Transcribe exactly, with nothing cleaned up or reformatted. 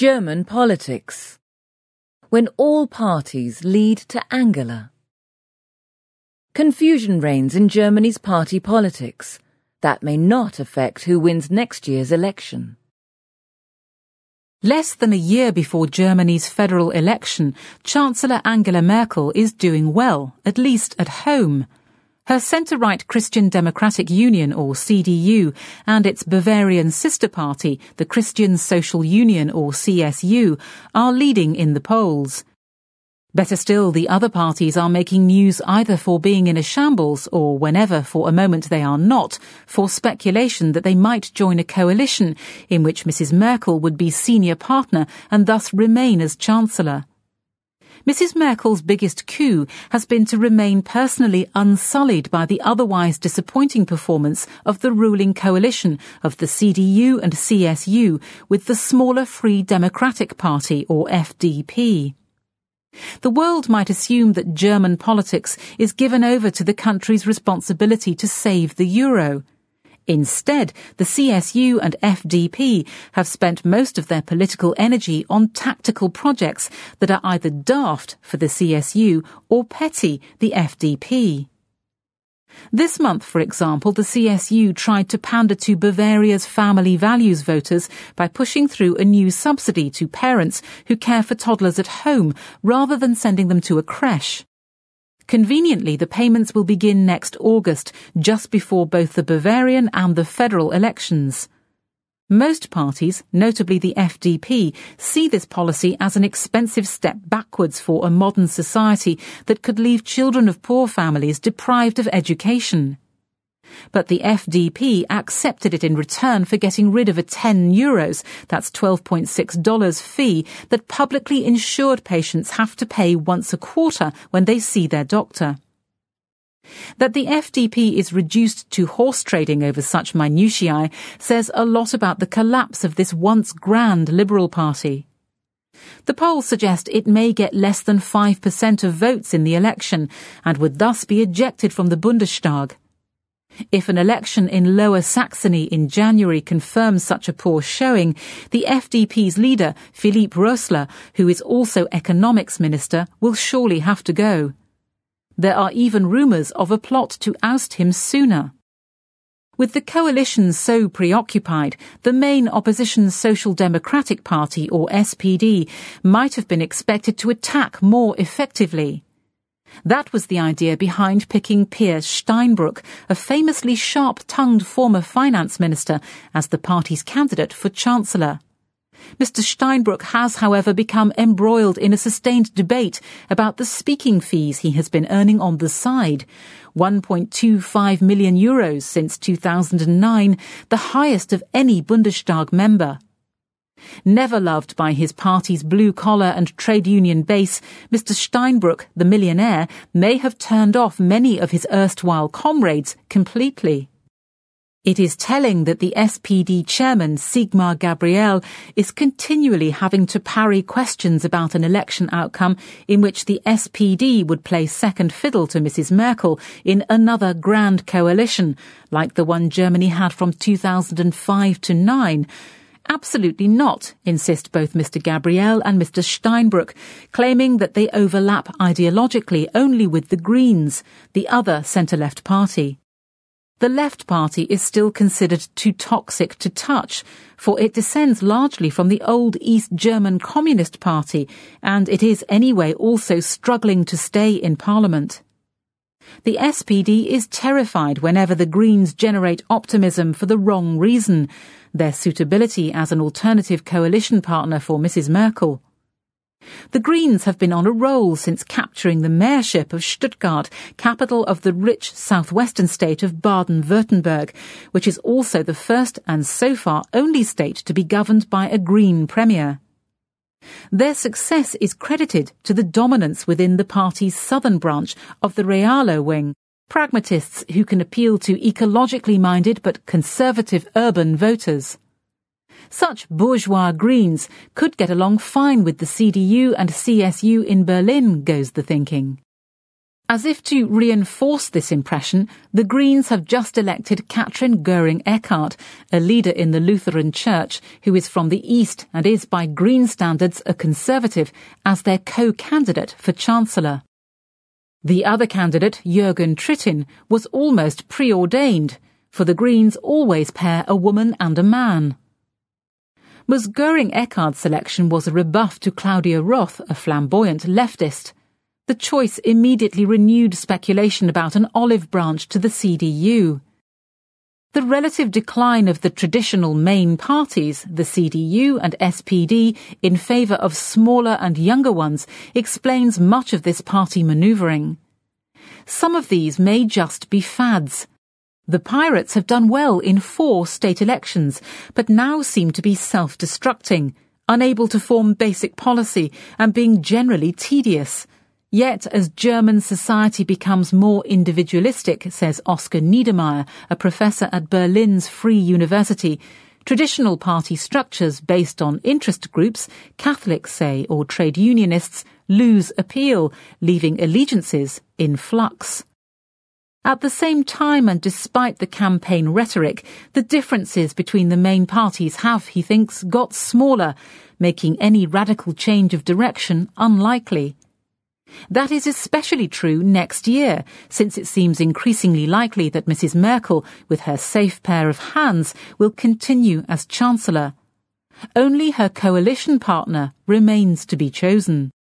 German politics. When all parties lead to Angela. Confusion reigns in Germany's party politics. That may not affect who wins next year's election. Less than a year before Germany's federal election, Chancellor Angela Merkel is doing well, at least at home. Her centre-right Christian Democratic Union, or C D U, and its Bavarian sister party, the Christian Social Union, or C S U, are leading in the polls. Better still, the other parties are making news either for being in a shambles or, whenever for a moment they are not, for speculation that they might join a coalition in which Missus Merkel would be senior partner and thus remain as Chancellor. Missus Merkel's biggest coup has been to remain personally unsullied by the otherwise disappointing performance of the ruling coalition of the C D U and C S U with the smaller Free Democratic Party, or F D P. The world might assume that German politics is given over to the country's responsibility to save the euro. Instead, the C S U and F D P have spent most of their political energy on tactical projects that are either daft for the C S U or petty, the F D P. This month, for example, the C S U tried to pander to Bavaria's family values voters by pushing through a new subsidy to parents who care for toddlers at home rather than sending them to a creche. Conveniently, the payments will begin next August, just before both the Bavarian and the federal elections. Most parties, notably the F D P, see this policy as an expensive step backwards for a modern society that could leave children of poor families deprived of education. But the F D P accepted it in return for getting rid of a ten euros, that's twelve point six dollars fee, that publicly insured patients have to pay once a quarter when they see their doctor. That the F D P is reduced to horse trading over such minutiae says a lot about the collapse of this once grand Liberal Party. The polls suggest it may get less than five percent of votes in the election and would thus be ejected from the Bundestag. If an election in Lower Saxony in January confirms such a poor showing, the F D P's leader, Philippe Rösler, who is also economics minister, will surely have to go. There are even rumours of a plot to oust him sooner. With the coalition so preoccupied, the main opposition Social Democratic Party, or S P D, might have been expected to attack more effectively. That was the idea behind picking Piers Steinbrück, a famously sharp-tongued former finance minister, as the party's candidate for Chancellor. Mister Steinbrück has, however, become embroiled in a sustained debate about the speaking fees he has been earning on the side. one point two five million euros since two thousand nine, the highest of any Bundestag member. Never loved by his party's blue-collar and trade union base, Mister Steinbrück, the millionaire, may have turned off many of his erstwhile comrades completely. It is telling that the S P D chairman, Sigmar Gabriel, is continually having to parry questions about an election outcome in which the S P D would play second fiddle to Missus Merkel in another grand coalition, like the one Germany had from two thousand five to nine. Absolutely not, insist both Mister Gabriel and Mister Steinbrück, claiming that they overlap ideologically only with the Greens, the other centre-left party. The Left Party is still considered too toxic to touch, for it descends largely from the old East German Communist Party, and it is anyway also struggling to stay in Parliament. The S P D is terrified whenever the Greens generate optimism for the wrong reason, their suitability as an alternative coalition partner for Missus Merkel. The Greens have been on a roll since capturing the mayorship of Stuttgart, capital of the rich southwestern state of Baden-Württemberg, which is also the first and so far only state to be governed by a Green premier. Their success is credited to the dominance within the party's southern branch of the Realo wing, pragmatists who can appeal to ecologically minded but conservative urban voters. Such bourgeois Greens could get along fine with the C D U and C S U in Berlin, goes the thinking. As if to reinforce this impression, the Greens have just elected Katrin Göring-Eckardt, a leader in the Lutheran Church who is from the East and is by Green standards a Conservative, as their co-candidate for Chancellor. The other candidate, Jürgen Trittin, was almost preordained, for the Greens always pair a woman and a man. Ms Göring-Eckardt's selection was a rebuff to Claudia Roth, a flamboyant leftist. The choice immediately renewed speculation about an olive branch to the C D U. The relative decline of the traditional main parties, the C D U and S P D, in favour of smaller and younger ones, explains much of this party manoeuvring. Some of these may just be fads. The Pirates have done well in four state elections, but now seem to be self-destructing, unable to form basic policy and being generally tedious. Yet, as German society becomes more individualistic, says Oskar Niedermeyer, a professor at Berlin's Free University, traditional party structures based on interest groups, Catholics say, or trade unionists, lose appeal, leaving allegiances in flux. At the same time, and despite the campaign rhetoric, the differences between the main parties have, he thinks, got smaller, making any radical change of direction unlikely. That is especially true next year, since it seems increasingly likely that Missus Merkel, with her safe pair of hands, will continue as Chancellor. Only her coalition partner remains to be chosen.